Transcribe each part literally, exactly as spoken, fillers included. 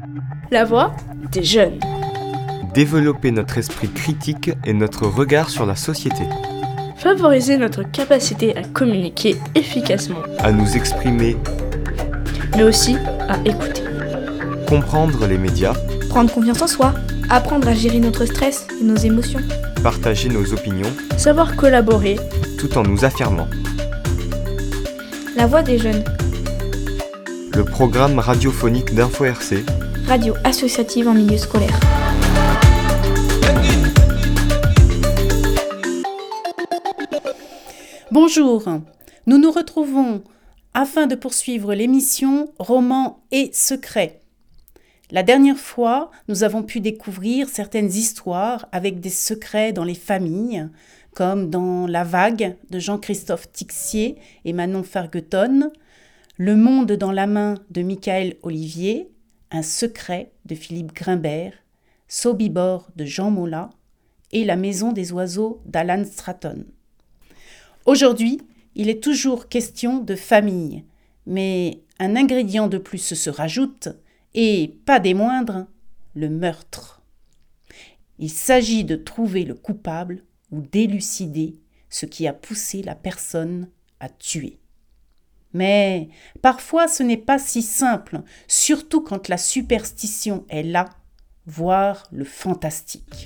La voix des jeunes. Développer notre esprit critique et notre regard sur la société. Favoriser notre capacité à communiquer efficacement. À nous exprimer. Mais aussi à écouter. Comprendre les médias. Prendre confiance en soi. Apprendre à gérer notre stress et nos émotions. Partager nos opinions. Savoir collaborer. Tout en nous affirmant. La voix des jeunes. Le programme radiophonique d'Info R C. Radio associative en milieu scolaire. Bonjour, nous nous retrouvons afin de poursuivre l'émission Romans et secrets. La dernière fois, nous avons pu découvrir certaines histoires avec des secrets dans les familles, comme dans La Vague de Jean-Christophe Tixier et Manon Fargueton, Le Monde dans la main de Michael Olivier, Un secret de Philippe Grimbert, Sobibor de Jean Mola et La Maison des oiseaux d'Alan Stratton. Aujourd'hui, il est toujours question de famille, mais un ingrédient de plus se rajoute, et pas des moindres, le meurtre. Il s'agit de trouver le coupable ou d'élucider ce qui a poussé la personne à tuer. Mais parfois ce n'est pas si simple, surtout quand la superstition est là, voire le fantastique.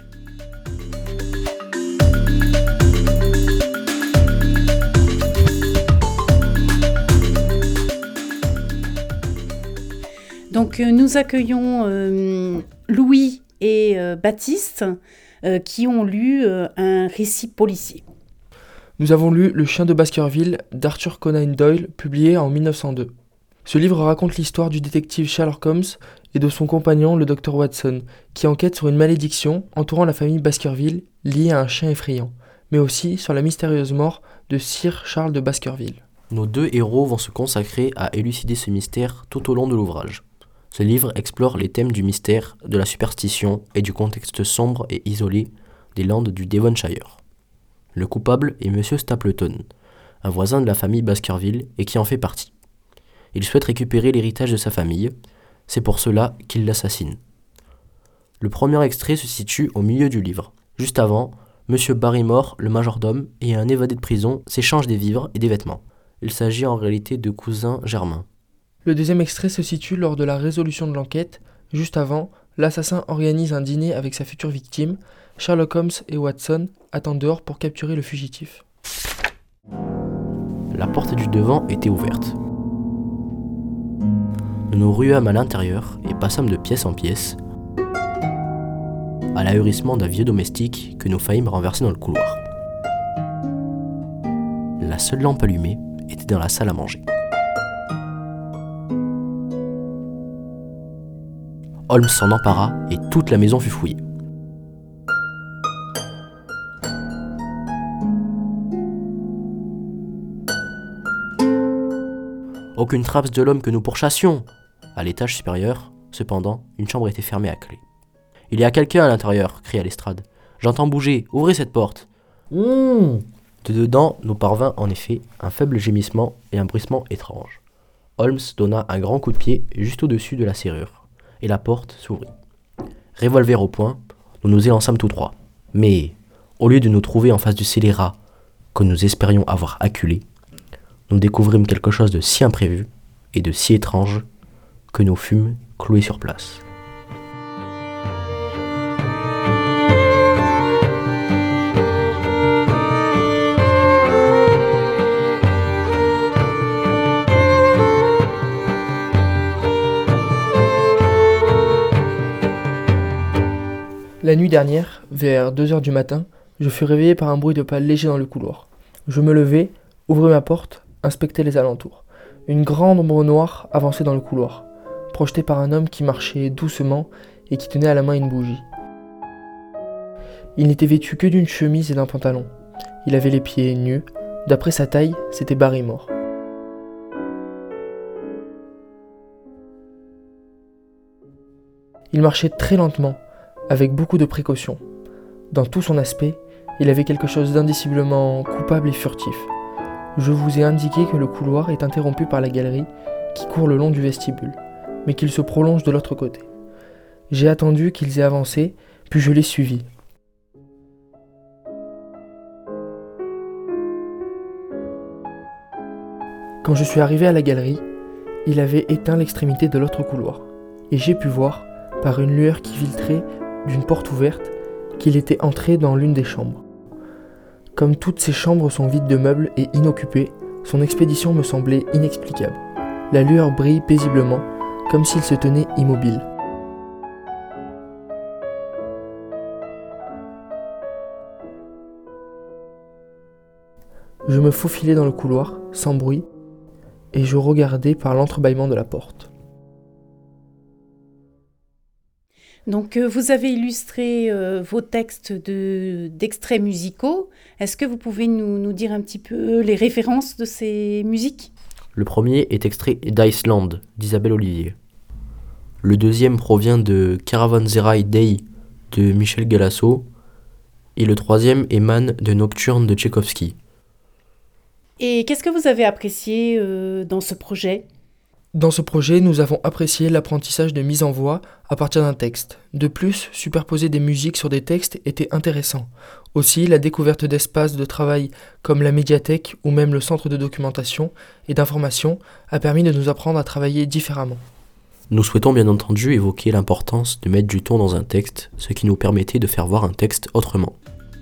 Donc euh, nous accueillons euh, Louis et euh, Baptiste euh, qui ont lu euh, un récit policier. Nous avons lu Le chien de Baskerville d'Arthur Conan Doyle, publié en dix-neuf cent deux. Ce livre raconte l'histoire du détective Sherlock Holmes et de son compagnon le docteur Watson, qui enquête sur une malédiction entourant la famille Baskerville liée à un chien effrayant, mais aussi sur la mystérieuse mort de Sir Charles de Baskerville. Nos deux héros vont se consacrer à élucider ce mystère tout au long de l'ouvrage. Ce livre explore les thèmes du mystère, de la superstition et du contexte sombre et isolé des landes du Devonshire. Le coupable est Monsieur Stapleton, un voisin de la famille Baskerville et qui en fait partie. Il souhaite récupérer l'héritage de sa famille, c'est pour cela qu'il l'assassine. Le premier extrait se situe au milieu du livre. Juste avant, Monsieur Barrymore, le majordome, et un évadé de prison s'échangent des vivres et des vêtements. Il s'agit en réalité de cousins germains. Le deuxième extrait se situe lors de la résolution de l'enquête. Juste avant, l'assassin organise un dîner avec sa future victime. Sherlock Holmes et Watson attendent dehors pour capturer le fugitif. La porte du devant était ouverte. Nous nous ruâmes à l'intérieur et passâmes de pièce en pièce, à l'ahurissement d'un vieux domestique que nous faillîmes renverser dans le couloir. La seule lampe allumée était dans la salle à manger. Holmes s'en empara et toute la maison fut fouillée. Aucune trace de l'homme que nous pourchassions. À l'étage supérieur, cependant, une chambre était fermée à clé. « Il y a quelqu'un à l'intérieur » cria Lestrade. « J'entends bouger, ouvrez cette porte !» mmh. De dedans nous parvint en effet un faible gémissement et un bruissement étrange. Holmes donna un grand coup de pied juste au-dessus de la serrure. Et la porte s'ouvrit. Revolver au poing, nous nous élançâmes tous trois. Mais, au lieu de nous trouver en face du scélérat que nous espérions avoir acculé, nous découvrîmes quelque chose de si imprévu et de si étrange que nous fûmes cloués sur place. La nuit dernière, vers deux heures du matin, je fus réveillé par un bruit de pas léger dans le couloir. Je me levai, ouvris ma porte, inspectai les alentours. Une grande ombre noire avançait dans le couloir, projetée par un homme qui marchait doucement et qui tenait à la main une bougie. Il n'était vêtu que d'une chemise et d'un pantalon. Il avait les pieds nus. D'après sa taille, c'était Barrymore. Il marchait très lentement, avec beaucoup de précaution. Dans tout son aspect, il avait quelque chose d'indiciblement coupable et furtif. Je vous ai indiqué que le couloir est interrompu par la galerie qui court le long du vestibule, mais qu'il se prolonge de l'autre côté. J'ai attendu qu'ils aient avancé, puis je les suivis. Quand je suis arrivé à la galerie, il avait éteint l'extrémité de l'autre couloir, et j'ai pu voir, par une lueur qui filtrait d'une porte ouverte, qu'il était entré dans l'une des chambres. Comme toutes ces chambres sont vides de meubles et inoccupées, son expédition me semblait inexplicable. La lueur brille paisiblement, comme s'il se tenait immobile. Je me faufilais dans le couloir, sans bruit, et je regardais par l'entrebâillement de la porte. Donc, euh, vous avez illustré euh, vos textes de, d'extraits musicaux. Est-ce que vous pouvez nous, nous dire un petit peu les références de ces musiques ? Le premier est extrait d'Iceland d'Isabelle Olivier. Le deuxième provient de Caravanserai Day de Michel Galasso. Et le troisième émane de Nocturne de Tchaïkovski. Et qu'est-ce que vous avez apprécié euh, dans ce projet ? Dans ce projet, nous avons apprécié l'apprentissage de mise en voix à partir d'un texte. De plus, superposer des musiques sur des textes était intéressant. Aussi, la découverte d'espaces de travail comme la médiathèque ou même le centre de documentation et d'information a permis de nous apprendre à travailler différemment. Nous souhaitons bien entendu évoquer l'importance de mettre du ton dans un texte, ce qui nous permettait de faire voir un texte autrement.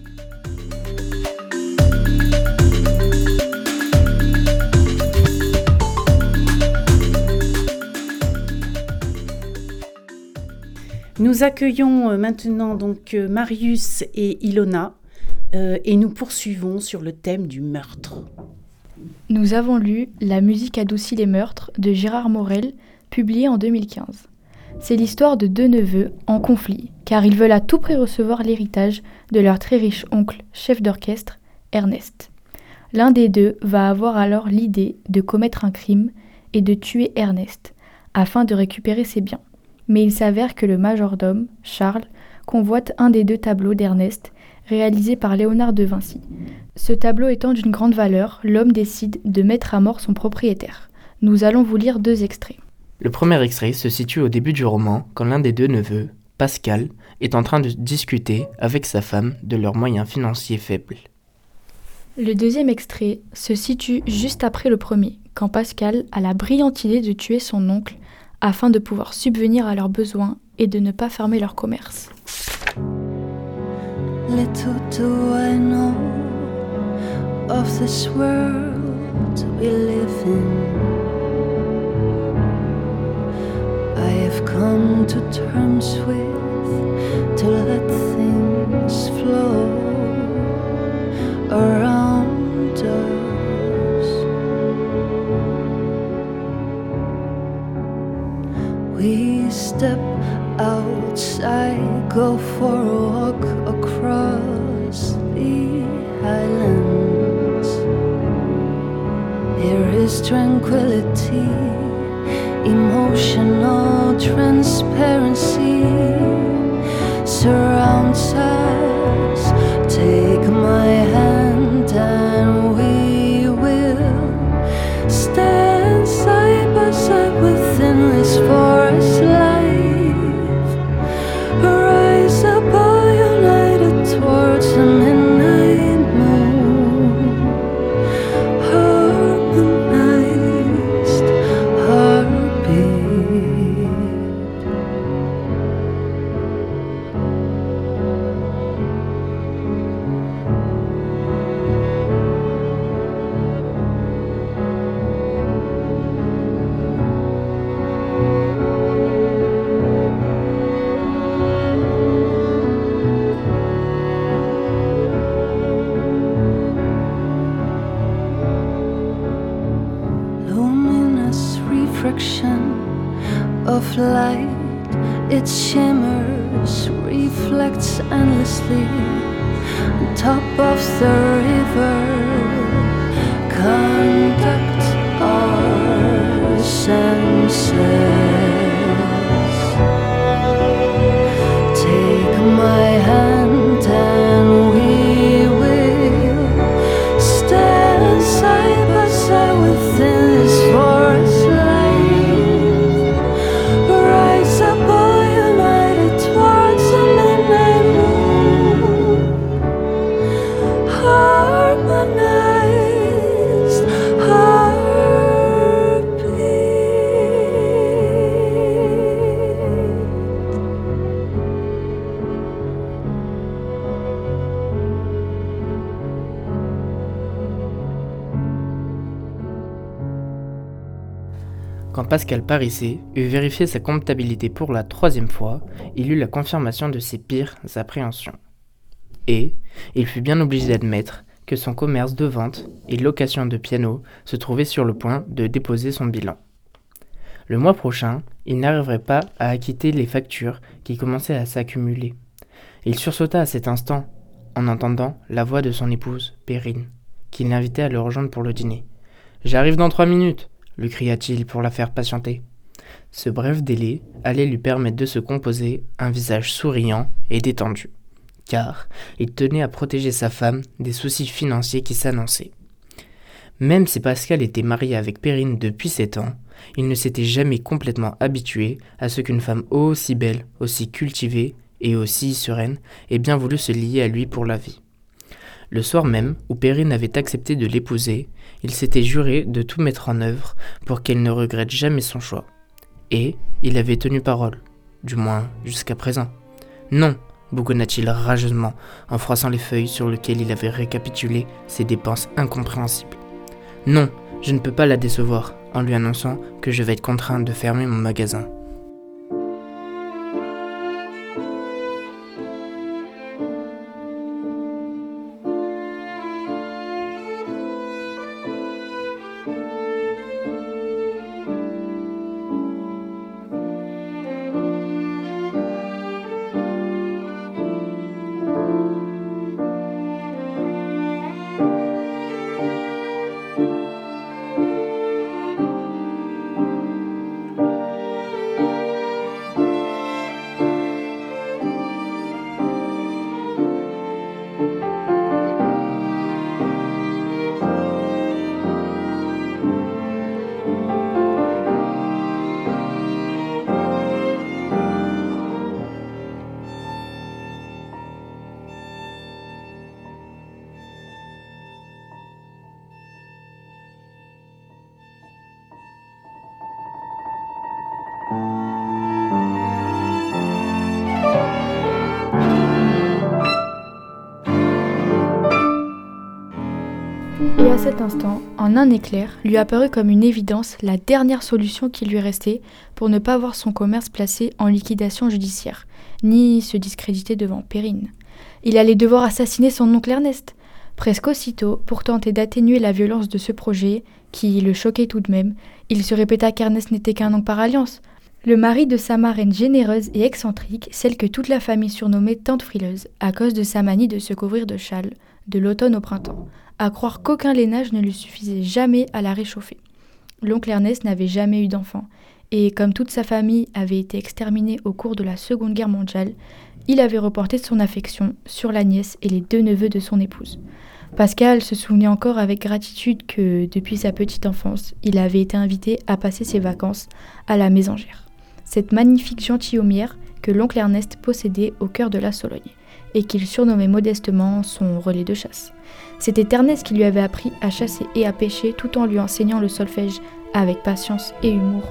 Nous accueillons maintenant donc Marius et Ilona euh, et nous poursuivons sur le thème du meurtre. Nous avons lu La musique adoucit les meurtres de Gérard Morel, publié en deux mille quinze. C'est l'histoire de deux neveux en conflit, car ils veulent à tout prix recevoir l'héritage de leur très riche oncle, chef d'orchestre, Ernest. L'un des deux va avoir alors l'idée de commettre un crime et de tuer Ernest, afin de récupérer ses biens. Mais il s'avère que le majordome, Charles, convoite un des deux tableaux d'Ernest, réalisé par Léonard de Vinci. Ce tableau étant d'une grande valeur, l'homme décide de mettre à mort son propriétaire. Nous allons vous lire deux extraits. Le premier extrait se situe au début du roman, quand l'un des deux neveux, Pascal, est en train de discuter avec sa femme de leurs moyens financiers faibles. Le deuxième extrait se situe juste après le premier, quand Pascal a la brillante idée de tuer son oncle afin de pouvoir subvenir à leurs besoins et de ne pas fermer leur commerce. Little do I know of this world we live in. I have come to terms with to let things flow around us. We step outside, go for a walk across the highlands. There is tranquility, emotional transparency surrounds us. Take my hand and we will stand side by side within this forest life. Rise up all united towards the midnight moon. Harmonized heartbeat. Luminous refraction of light, it shimmers, reflects endlessly on top of the river. Conduct our senses. Take my hand and we will stand side by side within this forest life. Rise up all united Quand Pascal Parissé eut vérifié sa comptabilité pour la troisième fois, il eut la confirmation de ses pires appréhensions. Et il fut bien obligé d'admettre que son commerce de vente et location de piano se trouvait sur le point de déposer son bilan. Le mois prochain, il n'arriverait pas à acquitter les factures qui commençaient à s'accumuler. Il sursauta à cet instant en entendant la voix de son épouse, Perrine, qui l'invitait à le rejoindre pour le dîner. « J'arrive dans trois minutes !» lui cria-t-il pour la faire patienter. Ce bref délai allait lui permettre de se composer un visage souriant et détendu, car il tenait à protéger sa femme des soucis financiers qui s'annonçaient. Même si Pascal était marié avec Perrine depuis sept ans, il ne s'était jamais complètement habitué à ce qu'une femme aussi belle, aussi cultivée et aussi sereine ait bien voulu se lier à lui pour la vie. Le soir même où Perrine avait accepté de l'épouser, il s'était juré de tout mettre en œuvre pour qu'elle ne regrette jamais son choix. Et il avait tenu parole, du moins jusqu'à présent. Non, bougonna-t-il rageusement en froissant les feuilles sur lesquelles il avait récapitulé ses dépenses incompréhensibles. Non, je ne peux pas la décevoir en lui annonçant que je vais être contraint de fermer mon magasin. Et à cet instant, en un éclair, lui apparut comme une évidence la dernière solution qui lui restait pour ne pas voir son commerce placé en liquidation judiciaire, ni se discréditer devant Perrine. Il allait devoir assassiner son oncle Ernest. Presque aussitôt, pour tenter d'atténuer la violence de ce projet, qui le choquait tout de même, il se répéta qu'Ernest n'était qu'un oncle par alliance, le mari de sa marraine généreuse et excentrique, celle que toute la famille surnommait Tante Frileuse, à cause de sa manie de se couvrir de châles, de l'automne au printemps, à croire qu'aucun lainage ne lui suffisait jamais à la réchauffer. L'oncle Ernest n'avait jamais eu d'enfant, et comme toute sa famille avait été exterminée au cours de la Seconde Guerre mondiale, il avait reporté son affection sur la nièce et les deux neveux de son épouse. Pascal se souvenait encore avec gratitude que, depuis sa petite enfance, il avait été invité à passer ses vacances à la Mésangère, cette magnifique gentilhommière que l'oncle Ernest possédait au cœur de la Sologne, et qu'il surnommait modestement son relais de chasse. C'était Ernest qui lui avait appris à chasser et à pêcher tout en lui enseignant le solfège avec patience et humour.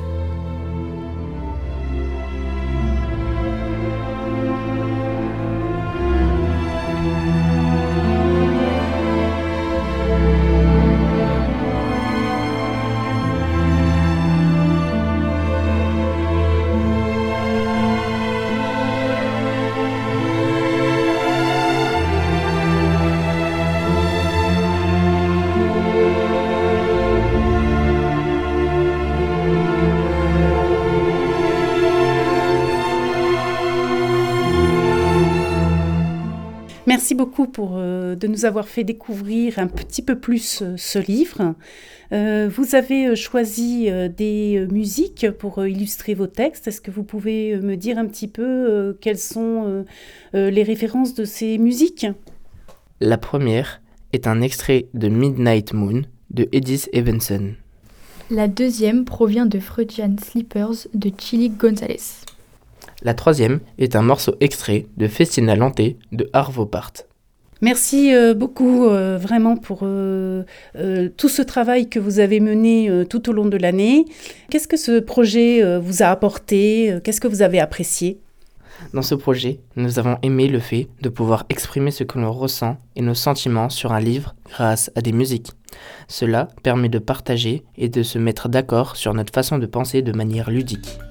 Merci beaucoup pour, euh, de nous avoir fait découvrir un petit peu plus euh, ce livre. Euh, vous avez choisi euh, des musiques pour euh, illustrer vos textes. Est-ce que vous pouvez me dire un petit peu euh, quelles sont euh, euh, les références de ces musiques ? La première est un extrait de Midnight Moon de Edith Evenson. La deuxième provient de Freudian Slippers de Chili González. La troisième est un morceau extrait de Festina Lente de Arvo Pärt. Merci euh, beaucoup euh, vraiment pour euh, euh, tout ce travail que vous avez mené euh, tout au long de l'année. Qu'est-ce que ce projet euh, vous a apporté ? Qu'est-ce que vous avez apprécié ? Dans ce projet, nous avons aimé le fait de pouvoir exprimer ce que l'on ressent et nos sentiments sur un livre grâce à des musiques. Cela permet de partager et de se mettre d'accord sur notre façon de penser de manière ludique.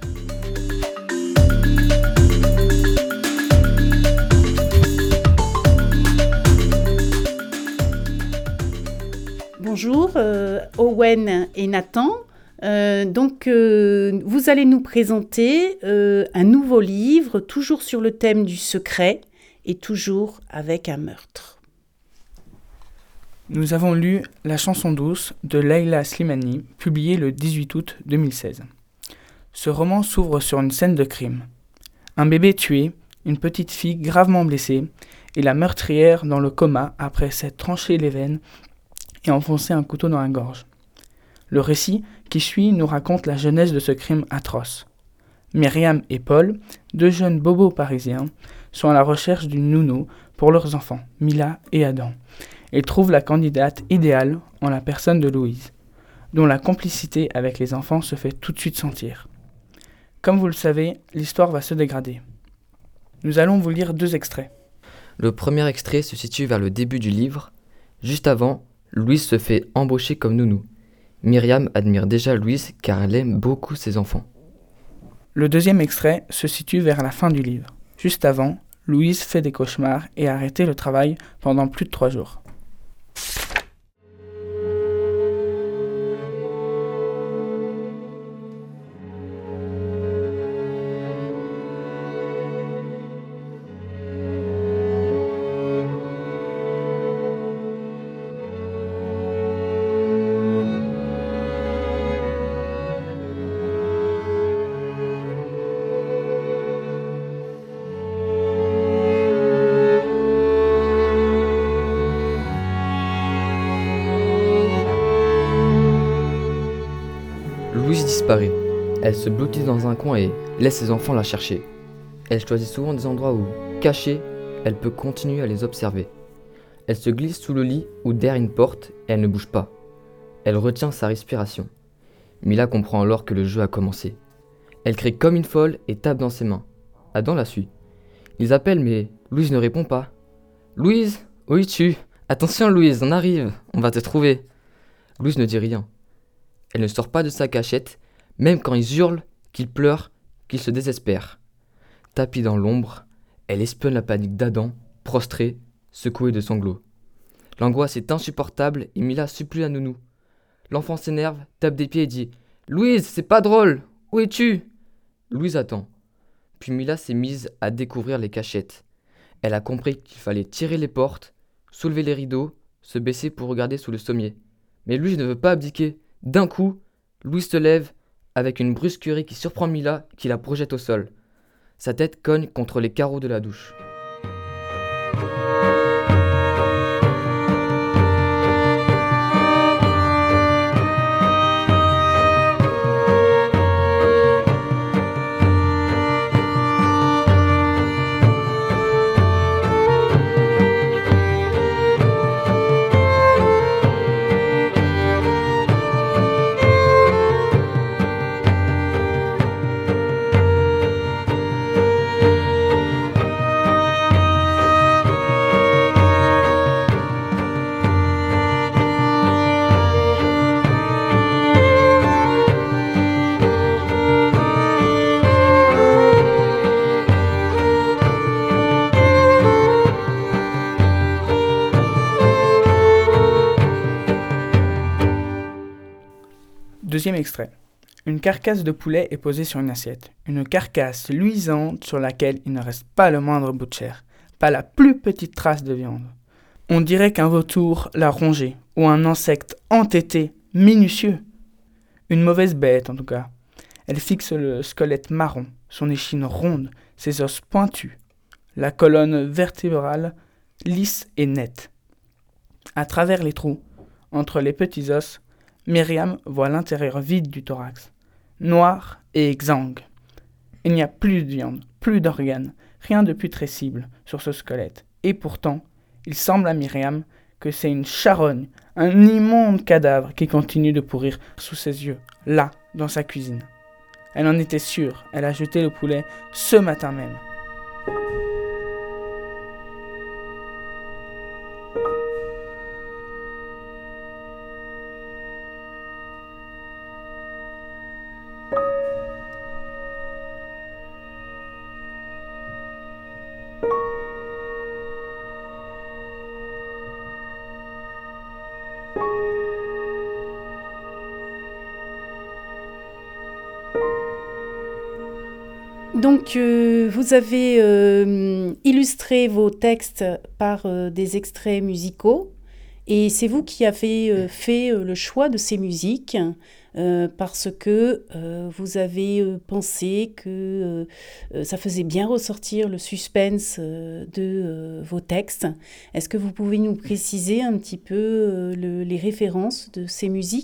Bonjour, euh, Owen et Nathan. Euh, donc, euh, vous allez nous présenter euh, un nouveau livre, toujours sur le thème du secret et toujours avec un meurtre. Nous avons lu La chanson douce de Leila Slimani, publiée le dix-huit août deux mille seize. Ce roman s'ouvre sur une scène de crime. Un bébé tué, une petite fille gravement blessée et la meurtrière dans le coma après s'être tranché les veines et enfoncé un couteau dans la gorge. Le récit qui suit nous raconte la genèse de ce crime atroce. Myriam et Paul, deux jeunes bobos parisiens, sont à la recherche d'une nounou pour leurs enfants, Mila et Adam. Ils trouvent la candidate idéale en la personne de Louise, dont la complicité avec les enfants se fait tout de suite sentir. Comme vous le savez, l'histoire va se dégrader. Nous allons vous lire deux extraits. Le premier extrait se situe vers le début du livre. Juste avant, Louise se fait embaucher comme nounou. Myriam admire déjà Louise car elle aime beaucoup ses enfants. Le deuxième extrait se situe vers la fin du livre. Juste avant, Louise fait des cauchemars et a arrêté le travail pendant plus de trois jours. Louise disparaît. Elle se blottise dans un coin et laisse ses enfants la chercher. Elle choisit souvent des endroits où, cachée, elle peut continuer à les observer. Elle se glisse sous le lit ou derrière une porte et elle ne bouge pas. Elle retient sa respiration. Mila comprend alors que le jeu a commencé. Elle crie comme une folle et tape dans ses mains. Adam la suit. Ils appellent mais Louise ne répond pas. « Louise, où es-tu ? Attention Louise, on arrive, on va te trouver. » Louise ne dit rien. Elle ne sort pas de sa cachette, même quand ils hurlent, qu'ils pleurent, qu'ils se désespèrent. Tapie dans l'ombre, elle espionne la panique d'Adam, prostré, secoué de sanglots. L'angoisse est insupportable et Mila supplie la nounou. L'enfant s'énerve, tape des pieds et dit « Louise, c'est pas drôle, où es-tu » Louise attend. Puis Mila s'est mise à découvrir les cachettes. Elle a compris qu'il fallait tirer les portes, soulever les rideaux, se baisser pour regarder sous le sommier. Mais Louise ne veut pas abdiquer. D'un coup, Louise se lève avec une brusquerie qui surprend Mila qui la projette au sol. Sa tête cogne contre les carreaux de la douche. Deuxième extrait. Une carcasse de poulet est posée sur une assiette. Une carcasse luisante sur laquelle il ne reste pas le moindre bout de chair. Pas la plus petite trace de viande. On dirait qu'un vautour l'a rongé, ou un insecte entêté, minutieux. Une mauvaise bête en tout cas. Elle fixe le squelette marron, son échine ronde, ses os pointus. La colonne vertébrale lisse et nette. À travers les trous, entre les petits os, Myriam voit l'intérieur vide du thorax, noir et exsangue. Il n'y a plus de viande, plus d'organes, rien de putrescible sur ce squelette. Et pourtant, il semble à Myriam que c'est une charogne, un immonde cadavre qui continue de pourrir sous ses yeux, là, dans sa cuisine. Elle en était sûre, elle a jeté le poulet ce matin même. Donc, euh, vous avez euh, illustré vos textes par euh, des extraits musicaux et c'est vous qui avez euh, fait euh, le choix de ces musiques euh, parce que euh, vous avez euh, pensé que euh, ça faisait bien ressortir le suspense euh, de euh, vos textes. Est-ce que vous pouvez nous préciser un petit peu euh, le, les références de ces musiques ?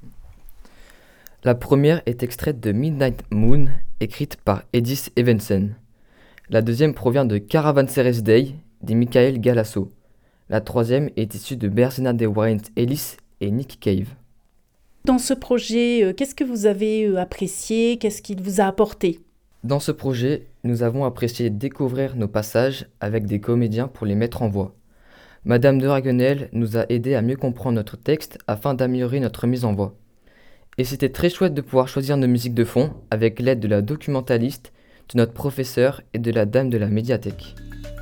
La première est extraite de Midnight Moon, écrite par Edith Evensen. La deuxième provient de Caravanserais Day, de Michael Galasso. La troisième est issue de Bernadette Warren Ellis et Nick Cave. Dans ce projet, euh, qu'est-ce que vous avez euh, apprécié ? Qu'est-ce qu'il vous a apporté ? Dans ce projet, nous avons apprécié découvrir nos passages avec des comédiens pour les mettre en voix. Madame de Raguenel nous a aidé à mieux comprendre notre texte afin d'améliorer notre mise en voix. Et c'était très chouette de pouvoir choisir nos musiques de fond avec l'aide de la documentaliste, de notre professeur et de la dame de la médiathèque.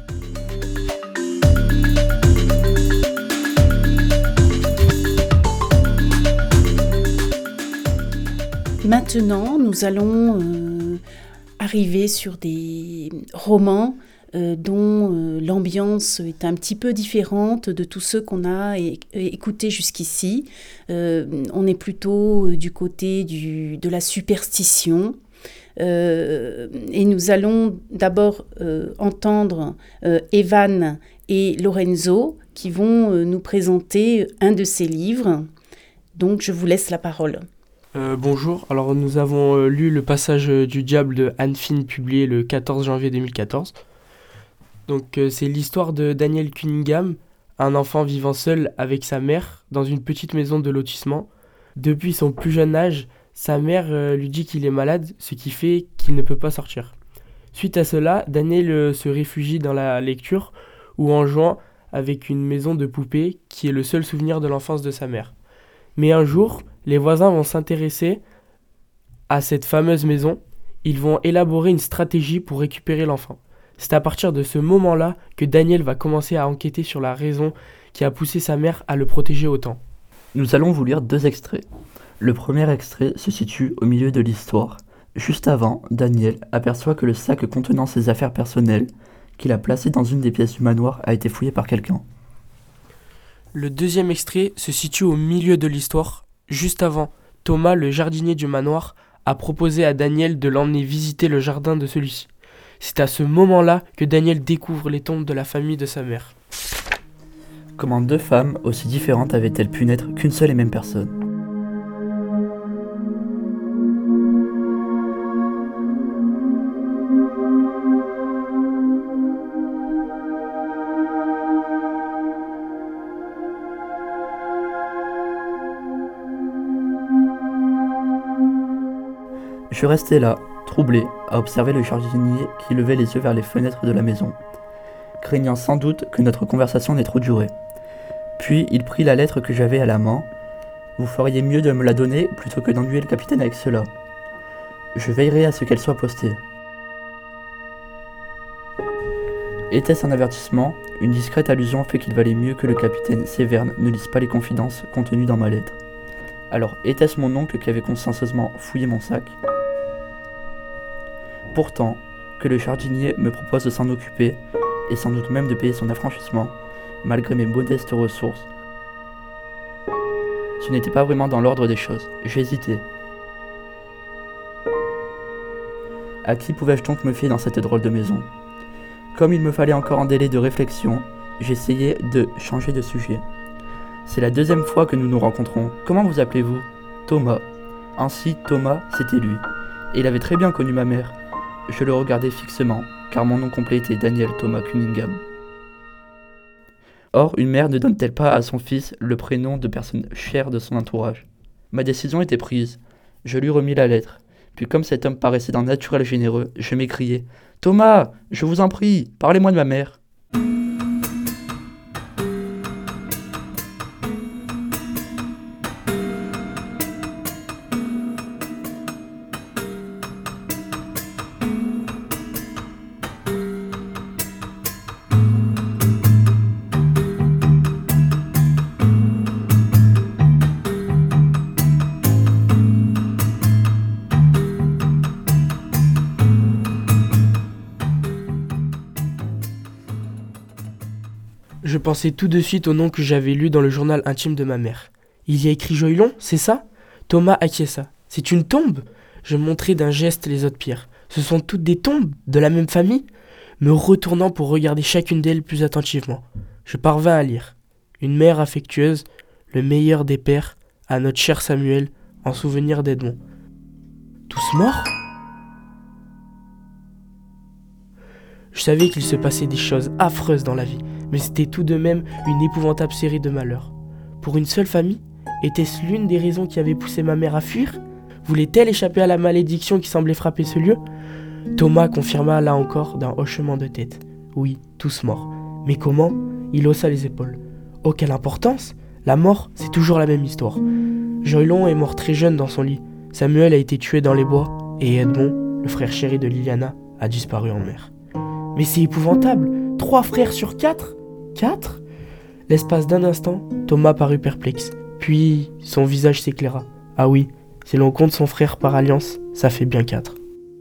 Maintenant, nous allons euh, arriver sur des romans euh, dont euh, l'ambiance est un petit peu différente de tous ceux qu'on a é- écoutés jusqu'ici. Euh, on est plutôt euh, du côté du, de la superstition. Euh, et nous allons d'abord euh, entendre euh, Evan et Lorenzo qui vont euh, nous présenter un de ces livres. Donc, je vous laisse la parole. Euh, bonjour, alors nous avons euh, lu le passage euh, du diable de Anne Fine publié le quatorze janvier deux mille quatorze. Donc euh, c'est l'histoire de Daniel Cunningham, un enfant vivant seul avec sa mère dans une petite maison de lotissement. Depuis son plus jeune âge, sa mère euh, lui dit qu'il est malade, ce qui fait qu'il ne peut pas sortir. Suite à cela, Daniel euh, se réfugie dans la lecture ou en jouant avec une maison de poupées qui est le seul souvenir de l'enfance de sa mère. Mais un jour, les voisins vont s'intéresser à cette fameuse maison. Ils vont élaborer une stratégie pour récupérer l'enfant. C'est à partir de ce moment-là que Daniel va commencer à enquêter sur la raison qui a poussé sa mère à le protéger autant. Nous allons vous lire deux extraits. Le premier extrait se situe au milieu de l'histoire. Juste avant, Daniel aperçoit que le sac contenant ses affaires personnelles, qu'il a placé dans une des pièces du manoir, a été fouillé par quelqu'un. Le deuxième extrait se situe au milieu de l'histoire. Juste avant, Thomas, le jardinier du manoir, a proposé à Daniel de l'emmener visiter le jardin de celui-ci. C'est à ce moment-là que Daniel découvre les tombes de la famille de sa mère. Comment deux femmes aussi différentes avaient-elles pu n'être qu'une seule et même personne ? Je restais là, troublé, à observer le jardinier qui levait les yeux vers les fenêtres de la maison, craignant sans doute que notre conversation n'ait trop duré. Puis il prit la lettre que j'avais à la main. « Vous feriez mieux de me la donner plutôt que d'ennuyer le capitaine avec cela. Je veillerai à ce qu'elle soit postée. » Était-ce un avertissement ? Une discrète allusion fait qu'il valait mieux que le capitaine Séverne ne lise pas les confidences contenues dans ma lettre. Alors était-ce mon oncle qui avait consciencieusement fouillé mon sac ? Pourtant, que le jardinier me propose de s'en occuper, et sans doute même de payer son affranchissement, malgré mes modestes ressources, ce n'était pas vraiment dans l'ordre des choses. J'hésitais. À qui pouvais-je donc me fier dans cette drôle de maison ? Comme il me fallait encore un délai de réflexion, j'essayais de changer de sujet. C'est la deuxième fois que nous nous rencontrons. Comment vous appelez-vous ? Thomas. Ainsi, Thomas, c'était lui. Et il avait très bien connu ma mère. Je le regardais fixement, car mon nom complet était Daniel Thomas Cunningham. Or, une mère ne donne-t-elle pas à son fils le prénom de personne chère de son entourage ? Ma décision était prise. Je lui remis la lettre. Puis comme cet homme paraissait d'un naturel généreux, je m'écriai « Thomas, je vous en prie, parlez-moi de ma mère !» Je pensais tout de suite au nom que j'avais lu dans le journal intime de ma mère. Il y a écrit Joylon, c'est ça ? Thomas acquiesça. C'est une tombe ? Je montrai d'un geste les autres pierres. Ce sont toutes des tombes de la même famille ? Me retournant pour regarder chacune d'elles plus attentivement. Je parvins à lire. Une mère affectueuse, le meilleur des pères, à notre cher Samuel, en souvenir d'Edmond. Tous morts ? Je savais qu'il se passait des choses affreuses dans la vie, mais c'était tout de même une épouvantable série de malheurs. Pour une seule famille ? Était-ce l'une des raisons qui avait poussé ma mère à fuir ? Voulait-elle échapper à la malédiction qui semblait frapper ce lieu ? Thomas confirma là encore d'un hochement de tête. Oui, tous morts. Mais comment ? Il haussa les épaules. Oh, quelle importance ! La mort, c'est toujours la même histoire. Joylon est mort très jeune dans son lit. Samuel a été tué dans les bois. Et Edmond, le frère chéri de Liliana, a disparu en mer. Mais c'est épouvantable ! Trois frères sur quatre ? Quatre ? L'espace d'un instant, Thomas parut perplexe. Puis, son visage s'éclaira. Ah oui, si l'on compte son frère par alliance, ça fait bien quatre.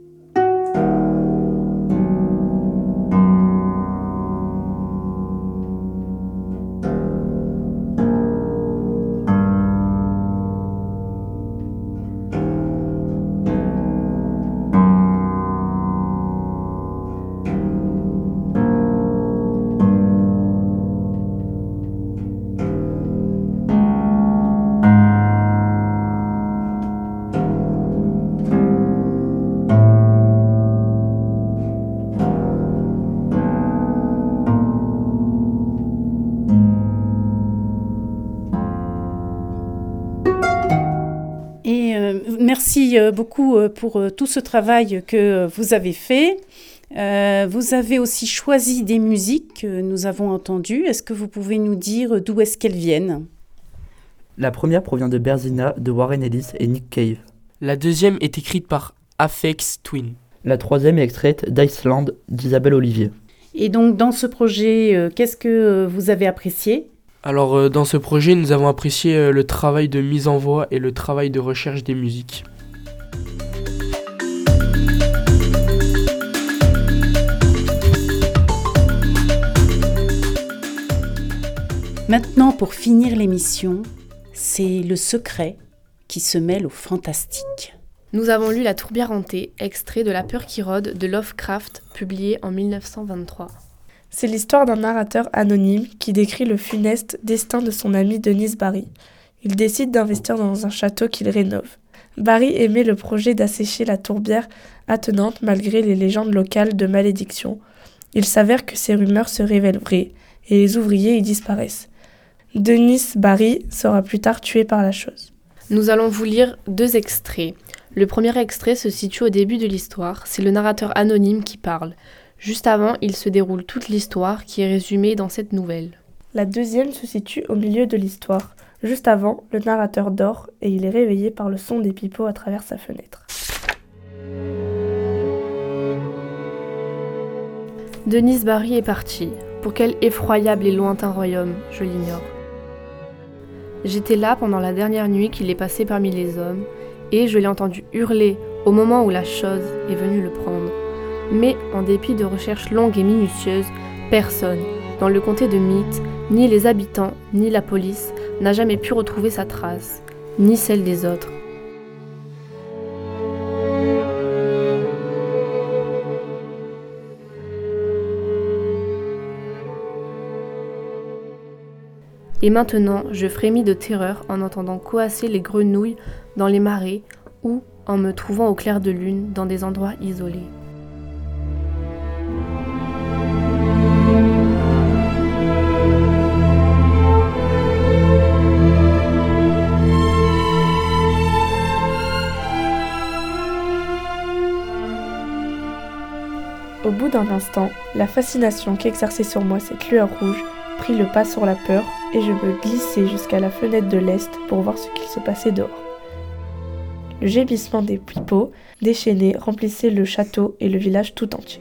Merci beaucoup pour tout ce travail que vous avez fait. Euh, vous avez aussi choisi des musiques que nous avons entendues. Est-ce que vous pouvez nous dire d'où est-ce qu'elles viennent ? La première provient de Berzina, de Warren Ellis et Nick Cave. La deuxième est écrite par Aphex Twin. La troisième est extraite d'Iceland d'Isabelle Olivier. Et donc dans ce projet, euh, qu'est-ce que vous avez apprécié ? Alors euh, dans ce projet, nous avons apprécié euh, le travail de mise en voix et le travail de recherche des musiques. Maintenant, pour finir l'émission, c'est le secret qui se mêle au fantastique. Nous avons lu La Tourbière hantée, extrait de La peur qui rôde de Lovecraft, publié en mille neuf cent vingt-trois. C'est l'histoire d'un narrateur anonyme qui décrit le funeste destin de son ami Denis Barry. Il décide d'investir dans un château qu'il rénove. Barry émet le projet d'assécher la tourbière attenante malgré les légendes locales de malédiction. Il s'avère que ces rumeurs se révèlent vraies et les ouvriers y disparaissent. Denis Barry sera plus tard tué par la chose. Nous allons vous lire deux extraits. Le premier extrait se situe au début de l'histoire. C'est le narrateur anonyme qui parle. Juste avant, il se déroule toute l'histoire qui est résumée dans cette nouvelle. La deuxième se situe au milieu de l'histoire. Juste avant, le narrateur dort et il est réveillé par le son des pipeaux à travers sa fenêtre. Denis Barry est parti. Pour quel effroyable et lointain royaume, je l'ignore. J'étais là pendant la dernière nuit qu'il est passé parmi les hommes, et je l'ai entendu hurler au moment où la chose est venue le prendre. Mais, en dépit de recherches longues et minutieuses, personne, dans le comté de Meath, ni les habitants, ni la police, n'a jamais pu retrouver sa trace, ni celle des autres. Et maintenant, je frémis de terreur en entendant coasser les grenouilles dans les marais ou en me trouvant au clair de lune dans des endroits isolés. Au bout d'un instant, la fascination qu'exerçait sur moi cette lueur rouge prit le pas sur la peur et je me glissai jusqu'à la fenêtre de l'est pour voir ce qu'il se passait dehors. Le gémissement des pipeaux déchaînés remplissait le château et le village tout entier.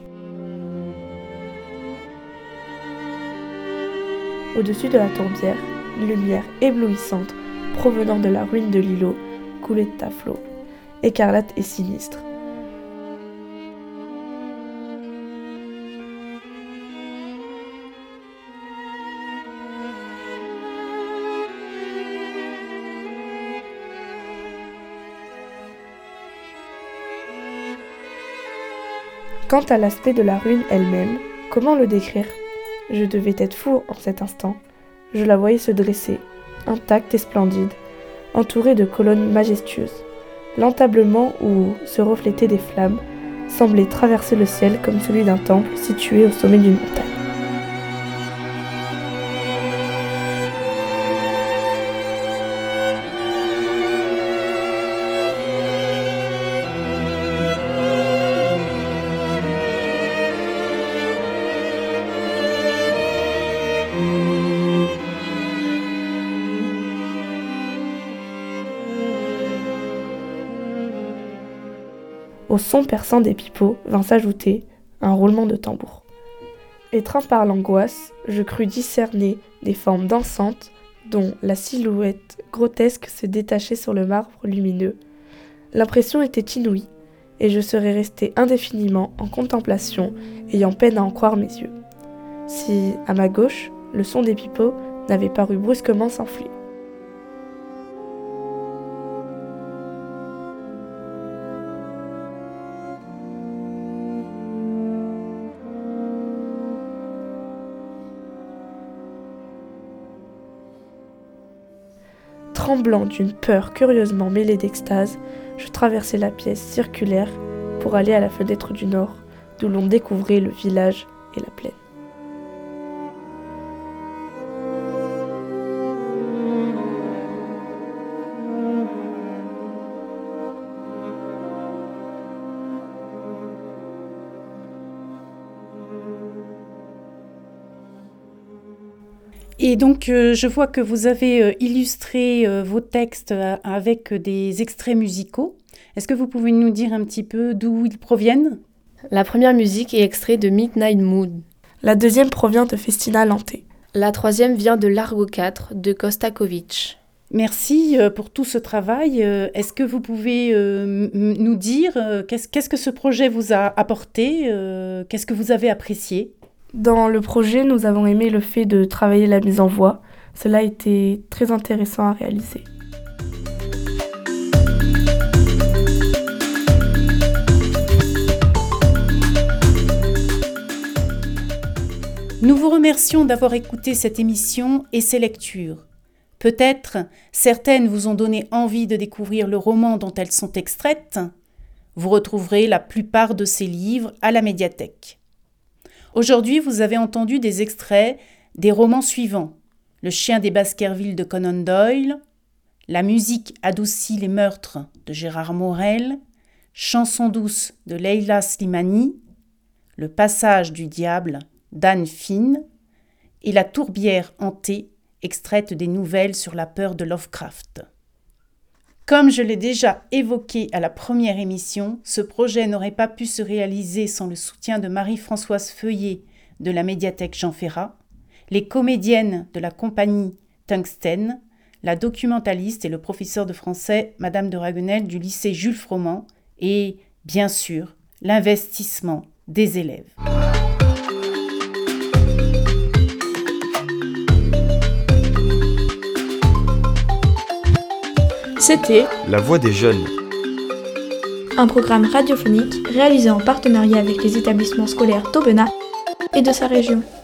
Au-dessus de la tourbière, une lumière éblouissante provenant de la ruine de l'îlot coulait à flots, écarlate et sinistre. Quant à l'aspect de la ruine elle-même, comment le décrire ? Je devais être fou en cet instant. Je la voyais se dresser, intacte et splendide, entourée de colonnes majestueuses. L'entablement où se reflétaient des flammes semblait traverser le ciel comme celui d'un temple situé au sommet d'une montagne. Au son perçant des pipeaux vint s'ajouter un roulement de tambour. Étreint par l'angoisse, je crus discerner des formes dansantes dont la silhouette grotesque se détachait sur le marbre lumineux. L'impression était inouïe, et je serais resté indéfiniment en contemplation, ayant peine à en croire mes yeux. Si, à ma gauche, le son des pipeaux n'avait paru brusquement s'enfler. Tremblant d'une peur curieusement mêlée d'extase, je traversai la pièce circulaire pour aller à la fenêtre du nord, d'où l'on découvrait le village et la plaine. Et donc, euh, je vois que vous avez euh, illustré euh, vos textes euh, avec des extraits musicaux. Est-ce que vous pouvez nous dire un petit peu d'où ils proviennent ? La première musique est extraite de Midnight Moon. La deuxième provient de Festina Lente. La troisième vient de Largo quatre de Kostakovitch. Merci euh, pour tout ce travail. Euh, Est-ce que vous pouvez euh, m- nous dire euh, qu'est-ce, qu'est-ce que ce projet vous a apporté ? euh, Qu'est-ce que vous avez apprécié ? Dans le projet, nous avons aimé le fait de travailler la mise en voix. Cela a été très intéressant à réaliser. Nous vous remercions d'avoir écouté cette émission et ces lectures. Peut-être certaines vous ont donné envie de découvrir le roman dont elles sont extraites. Vous retrouverez la plupart de ces livres à la médiathèque. Aujourd'hui, vous avez entendu des extraits des romans suivants. Le chien des Baskerville de Conan Doyle, La musique adoucit les meurtres de Gérard Morel, Chanson douce de Leila Slimani, Le passage du diable d'Anne Fine et La tourbière hantée, extraite des nouvelles sur la peur de Lovecraft. Comme je l'ai déjà évoqué à la première émission, ce projet n'aurait pas pu se réaliser sans le soutien de Marie-Françoise Feuillet de la médiathèque Jean Ferrat, les comédiennes de la compagnie Tungsten, la documentaliste et le professeur de français Madame de Raguenel du lycée Jules Froment et, bien sûr, l'investissement des élèves. C'était La Voix des Jeunes, un programme radiophonique réalisé en partenariat avec les établissements scolaires d'Aubenas et de sa région.